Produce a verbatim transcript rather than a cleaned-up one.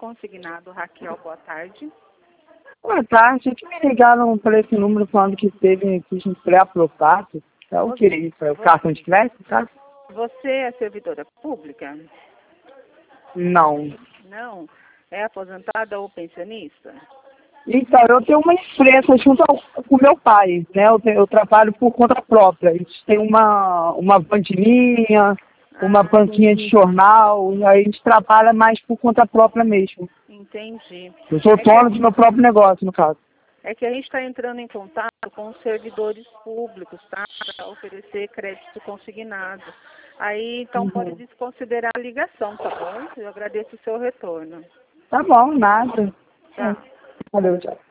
consignado. Raquel, boa tarde. Boa tarde. Aqui me ligaram para esse número falando que teve um pré-aprovato. É o que? O cartão de crédito, tá? Você é servidora pública? Não. Não? É aposentada ou pensionista? Então, eu tenho uma empresa junto ao, com meu pai, né? Eu, tenho, eu trabalho por conta própria. A gente tem uma, uma bandininha, uma Ah, banquinha de jornal, e aí a gente trabalha mais por conta própria mesmo. entendi. Eu sou É dono que, do meu próprio negócio, no caso. é que a gente está entrando em contato com os servidores públicos, tá? Para oferecer crédito consignado. Aí, então, Uhum. pode desconsiderar a ligação, tá bom? Eu agradeço o seu retorno. Tá bom, nada. Tá. Valeu, tchau.